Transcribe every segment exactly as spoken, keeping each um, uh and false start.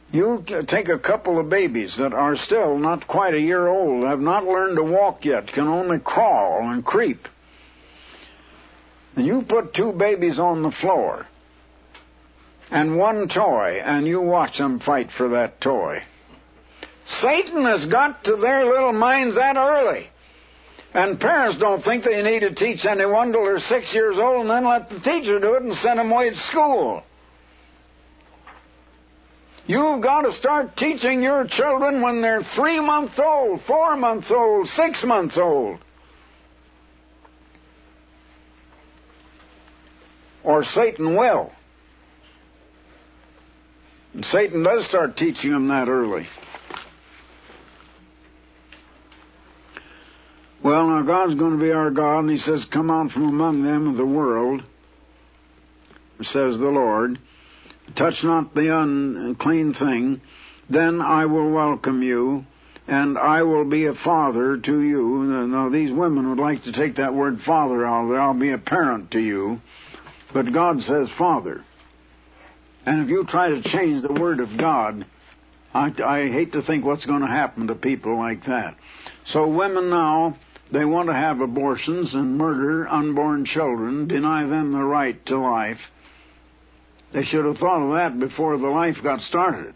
You take a couple of babies that are still not quite a year old, have not learned to walk yet, can only crawl and creep. And you put two babies on the floor and one toy, and you watch them fight for that toy. Satan has got to their little minds that early. And parents don't think they need to teach anyone till they're six years old and then let the teacher do it and send them away to school. You've got to start teaching your children when they're three months old, four months old, six months old. Or Satan will. And Satan does start teaching them that early. Well, now God's going to be our God, and He says, come out from among them of the world, says the Lord. Touch not the unclean thing, then I will welcome you, and I will be a father to you. Now, these women would like to take that word father out of there. I'll be a parent to you. But God says father. And if you try to change the word of God, I, I hate to think what's going to happen to people like that. So women now, they want to have abortions and murder unborn children, deny them the right to life. They should have thought of that before the life got started.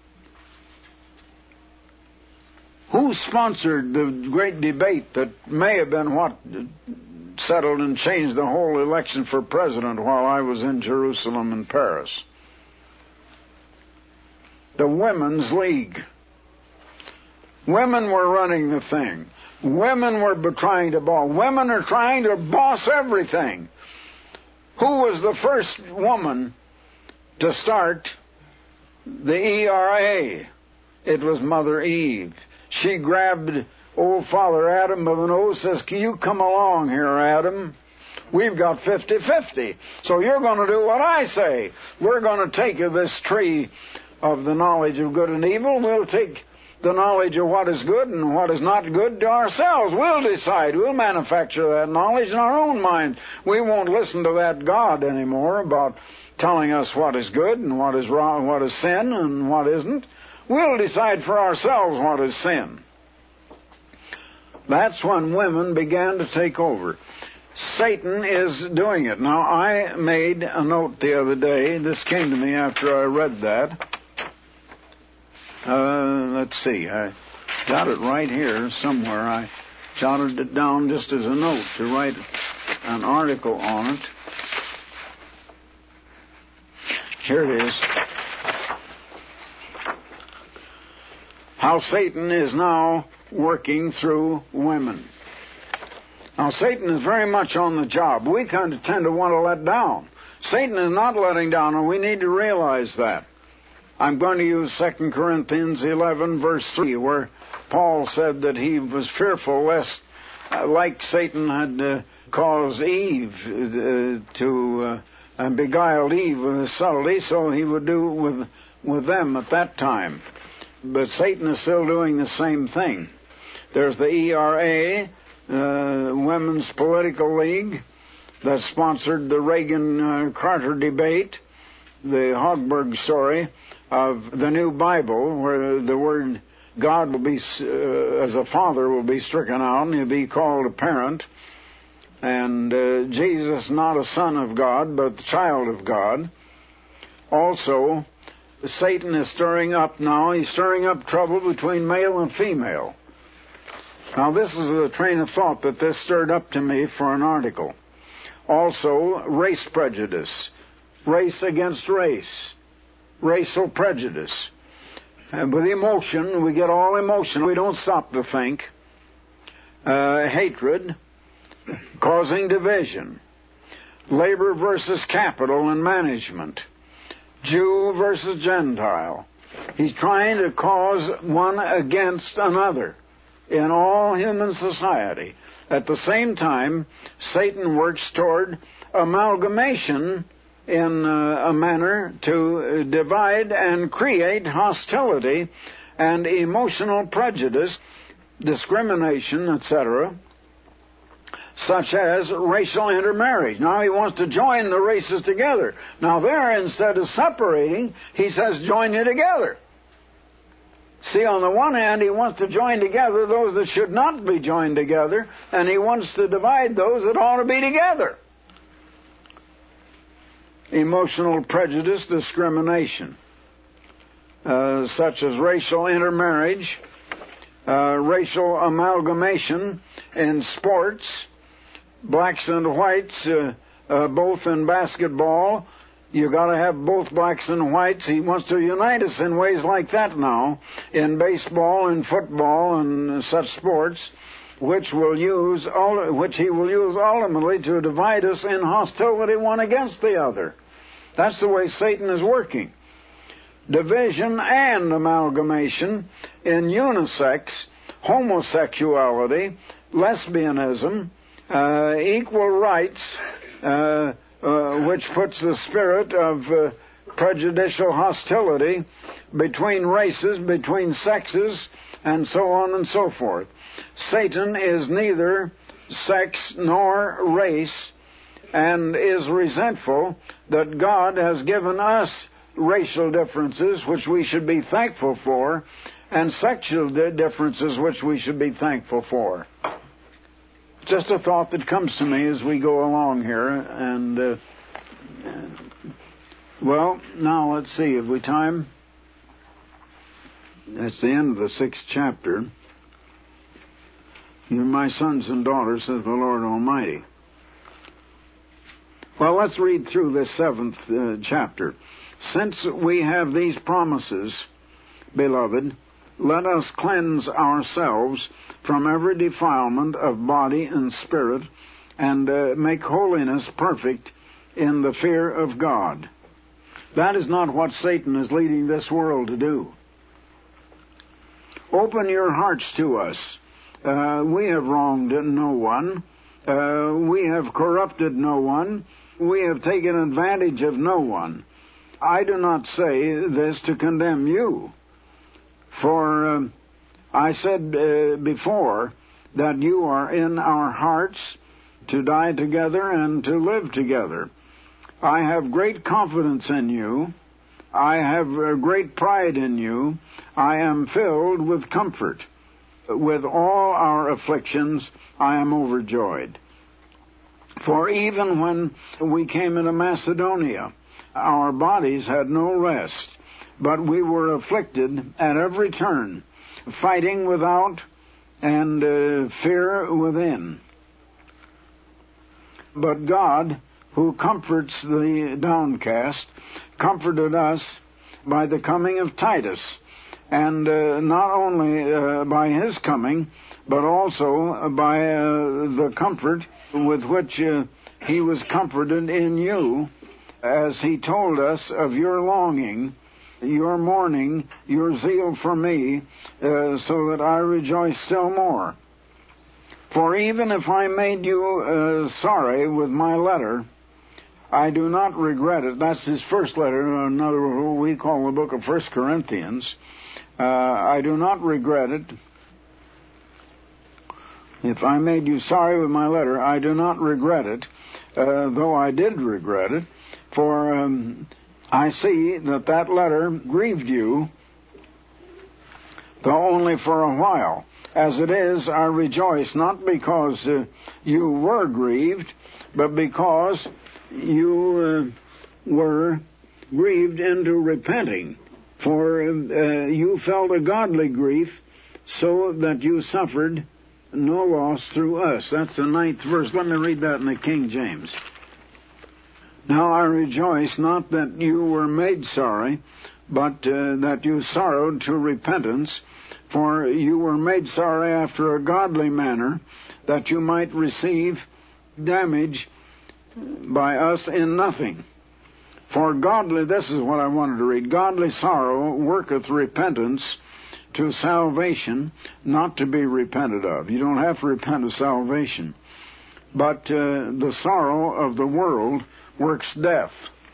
Who sponsored the great debate that may have been what settled and changed the whole election for president while I was in Jerusalem and Paris? The Women's League. Women were running the thing. Women were trying to boss. Women are trying to boss everything. Who was the first woman to start the E R A? It was Mother Eve. She grabbed old Father Adam by the nose, says, can you come along here, Adam? We've got fifty-fifty. So you're going to do what I say. We're going to take this tree of the knowledge of good and evil. We'll take the knowledge of what is good and what is not good to ourselves. We'll decide. We'll manufacture that knowledge in our own mind. We won't listen to that God anymore about telling us what is good and what is wrong, what is sin and what isn't. We'll decide for ourselves what is sin. That's when women began to take over. Satan is doing it. Now, I made a note the other day. This came to me after I read that. Uh, let's see. I got it right here somewhere. I jotted it down just as a note to write an article on it. Here it is. How Satan is now working through women. Now, Satan is very much on the job. We kind of tend to want to let down. Satan is not letting down, and we need to realize that. I'm going to use Second Corinthians eleven, verse three, where Paul said that he was fearful lest, uh, like Satan had uh, caused Eve uh, to uh, and beguiled Eve with his subtlety, so he would do with with them at that time. But Satan is still doing the same thing. There's the E R A, uh, Women's Political League, that sponsored the Reagan-Carter debate, the Hogberg story of the new Bible, where the word God will be, uh, as a father, will be stricken out, and he'll be called a parent. And uh, Jesus, not a son of God, but the child of God. Also, Satan is stirring up now, he's stirring up trouble between male and female. Now, this is the train of thought that this stirred up to me for an article. Also, race prejudice. Race against race. Racial prejudice. And with emotion, we get all emotion. We don't stop to think. Uh, hatred, causing division. Labor versus capital and management. Jew versus Gentile. He's trying to cause one against another in all human society. At the same time, Satan works toward amalgamation in uh, a manner to divide and create hostility and emotional prejudice, discrimination, et cetera, such as racial intermarriage. Now he wants to join the races together. Now there, instead of separating, he says, join you together. See, on the one hand, he wants to join together those that should not be joined together, and he wants to divide those that ought to be together. Emotional prejudice, discrimination, uh, such as racial intermarriage, uh, racial amalgamation in sports, blacks and whites, uh, uh, both in basketball. You got to have both blacks and whites. He wants to unite us in ways like that now, in baseball and football and such sports, which will use, which he will use ultimately to divide us in hostility one against the other. That's the way Satan is working. Division and amalgamation in unisex, homosexuality, lesbianism, uh, equal rights, uh, uh, which puts the spirit of uh, prejudicial hostility between races, between sexes, and so on and so forth. Satan is neither sex nor race, and is resentful that God has given us racial differences, which we should be thankful for, and sexual differences, which we should be thankful for. Just a thought that comes to me as we go along here, and, uh, well, now let's see, have we time? That's the end of the sixth chapter. You're my sons and daughters, says the Lord Almighty. Well, let's read through this seventh uh, chapter. Since we have these promises, beloved, let us cleanse ourselves from every defilement of body and spirit, and uh, make holiness perfect in the fear of God. That is not what Satan is leading this world to do. Open your hearts to us. Uh, we have wronged no one. Uh, we have corrupted no one. We have taken advantage of no one. I do not say this to condemn you, for uh, I said uh, before that you are in our hearts to die together and to live together. I have great confidence in you. I have uh, great pride in you. I am filled with comfort. With all our afflictions, I am overjoyed. For even when we came into Macedonia, our bodies had no rest, but we were afflicted at every turn, fighting without and uh, fear within. But God, who comforts the downcast, comforted us by the coming of Titus, and uh, not only uh, by his coming, but also by uh, the comfort with which uh, he was comforted in you, as he told us of your longing, your mourning, your zeal for me, uh, so that I rejoice still more. For even if I made you uh, sorry with my letter, I do not regret it. That's his first letter, another what we call the book of First Corinthians. Uh, I do not regret it. If I made you sorry with my letter, I do not regret it, uh, though I did regret it, for um, I see that that letter grieved you, though only for a while. As it is, I rejoice, not because uh, you were grieved, but because you uh, were grieved into repenting. For uh, you felt a godly grief, so that you suffered no loss through us. That's the ninth verse. Let me read that in the King James. Now I rejoice, not that you were made sorry, but uh, that you sorrowed to repentance, for you were made sorry after a godly manner, that you might receive damage by us in nothing. For godly, this is what I wanted to read, godly sorrow worketh repentance to salvation, not to be repented of. You don't have to repent of salvation. But uh, the sorrow of the world works death.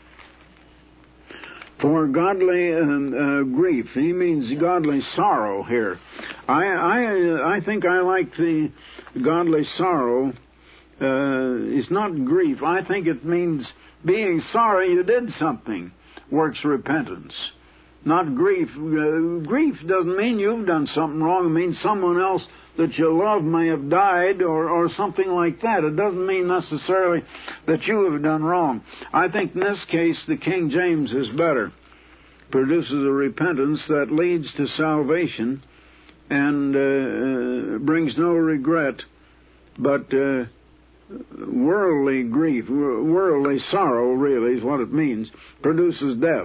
For godly uh, uh, grief, he means godly sorrow here. I I I think I like the godly sorrow. Uh, it's not grief. I think it means being sorry you did something works repentance. not grief. Uh, grief doesn't mean you've done something wrong. It means someone else that you love may have died or, or something like that. It doesn't mean necessarily that you have done wrong. I think in this case the King James is better. Produces a repentance that leads to salvation and uh, brings no regret, but uh, worldly grief, worldly sorrow really is what it means, produces death.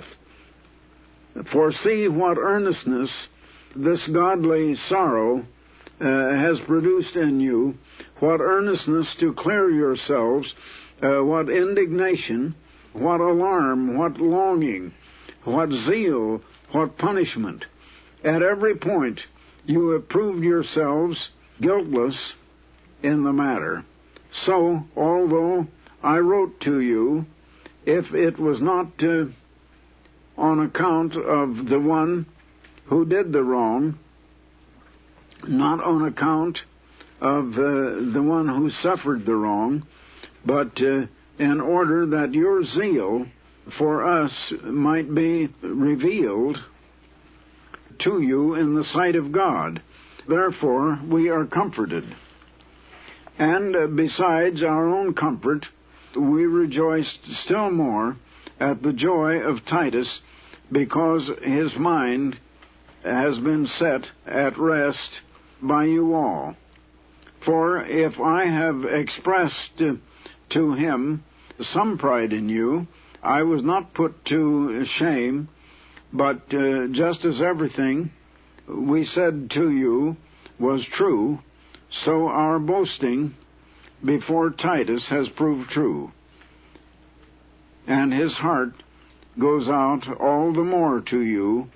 For see what earnestness this godly sorrow uh, has produced in you, what earnestness to clear yourselves, uh, what indignation, what alarm, what longing, what zeal, what punishment. At every point you have proved yourselves guiltless in the matter. So, although I wrote to you, if it was not uh, on account of the one who did the wrong, not on account of uh, the one who suffered the wrong, but uh, in order that your zeal for us might be revealed to you in the sight of God. Therefore, we are comforted. And uh, besides our own comfort, we rejoiced still more at the joy of Titus, because his mind has been set at rest by you all. For if I have expressed uh, to him some pride in you, I was not put to shame, but uh, just as everything we said to you was true, so our boasting before Titus has proved true. And his heart goes out all the more to you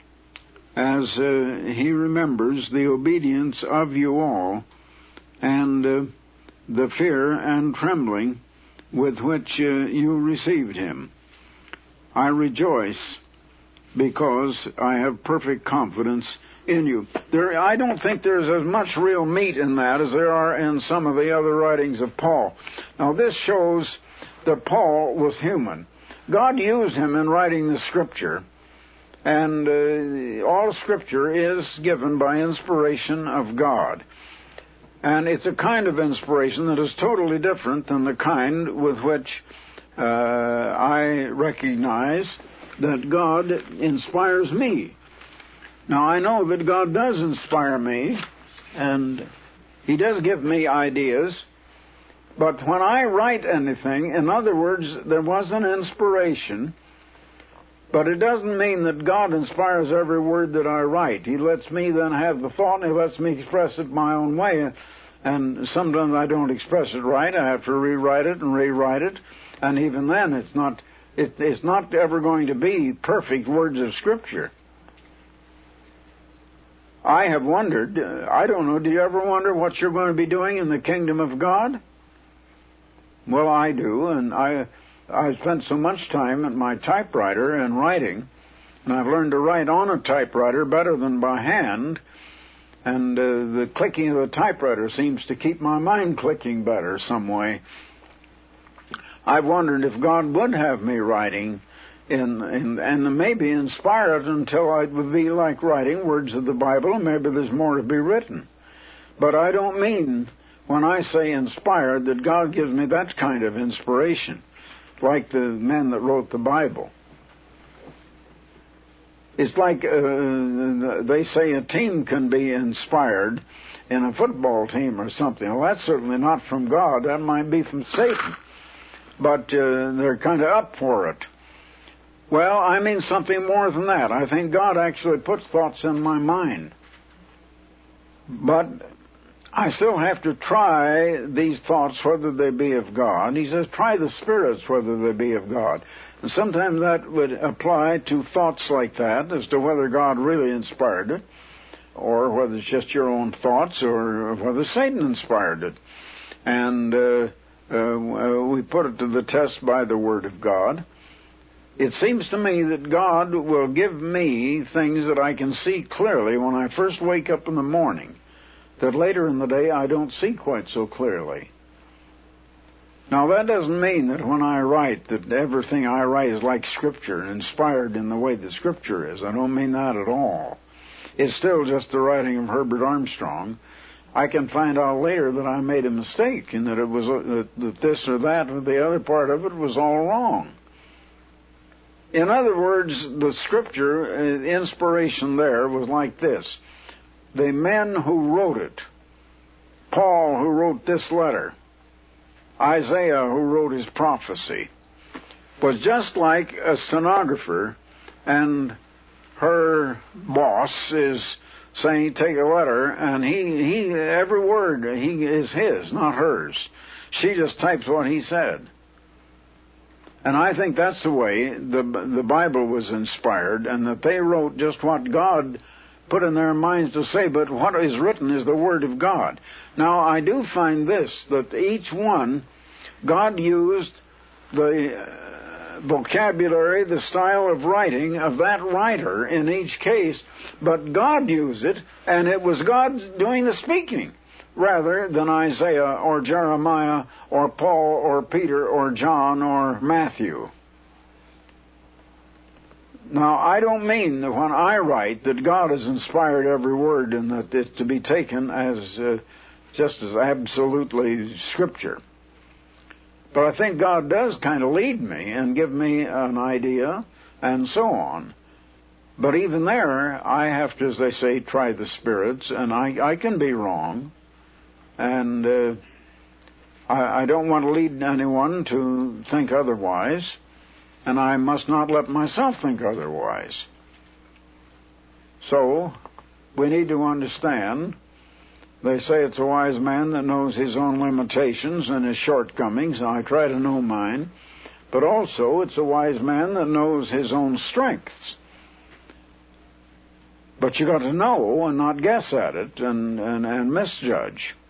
as uh, he remembers the obedience of you all and uh, the fear and trembling with which uh, you received him. I rejoice because I have perfect confidence in you. There, I don't think there's as much real meat in that as there are in some of the other writings of Paul. Now, this shows that Paul was human. God used him in writing the Scripture, and uh, all Scripture is given by inspiration of God. And it's a kind of inspiration that is totally different than the kind with which uh, I recognize that God inspires me. Now, I know that God does inspire me, and He does give me ideas, but when I write anything, in other words, there was an inspiration, but it doesn't mean that God inspires every word that I write. He lets me then have the thought, and He lets me express it my own way, and sometimes I don't express it right. I have to rewrite it and rewrite it, and even then it's not, it, it's not ever going to be perfect words of Scripture. I have wondered, uh, I don't know, do you ever wonder what you're going to be doing in the kingdom of God? Well, I do, and I I spent so much time at my typewriter and writing, and I've learned to write on a typewriter better than by hand, and uh, the clicking of the typewriter seems to keep my mind clicking better some way. I've wondered if God would have me writing In, in, and maybe inspire it until it would be like writing words of the Bible, and maybe there's more to be written. But I don't mean, when I say inspired, that God gives me that kind of inspiration, like the men that wrote the Bible. It's like uh, they say a team can be inspired in a football team or something. Well, that's certainly not from God. That might be from Satan. But uh, they're kind of up for it. Well, I mean something more than that. I think God actually puts thoughts in my mind. But I still have to try these thoughts whether they be of God. He says, try the spirits whether they be of God. And sometimes that would apply to thoughts like that, as to whether God really inspired it, or whether it's just your own thoughts, or whether Satan inspired it. And uh, uh, we put it to the test by the Word of God. It seems to me that God will give me things that I can see clearly when I first wake up in the morning, that later in the day I don't see quite so clearly. Now, that doesn't mean that when I write that everything I write is like Scripture, inspired in the way that Scripture is. I don't mean that at all. It's still just the writing of Herbert Armstrong. I can find out later that I made a mistake and that it was uh, that this or that or the other part of it was all wrong. In other words, the Scripture, uh, inspiration there was like this. The men who wrote it, Paul who wrote this letter, Isaiah who wrote his prophecy, was just like a stenographer, and her boss is saying, take a letter, and he, he every word he is his, not hers. She just types what he said. And I think that's the way the the Bible was inspired, and that they wrote just what God put in their minds to say, but what is written is the Word of God. Now, I do find this, that each one, God used the uh, vocabulary, the style of writing of that writer in each case, but God used it, and it was God doing the speaking, rather than Isaiah or Jeremiah or Paul or Peter or John or Matthew. Now, I don't mean that when I write that God has inspired every word and that it's to be taken as uh, just as absolutely Scripture. But I think God does kind of lead me and give me an idea and so on. But even there, I have to, as they say, try the spirits, and I, I can be wrong. And uh, I, I don't want to lead anyone to think otherwise. And I must not let myself think otherwise. So, we need to understand, they say it's a wise man that knows his own limitations and his shortcomings, and I try to know mine, but also it's a wise man that knows his own strengths. But you got to know and not guess at it and, and, and misjudge.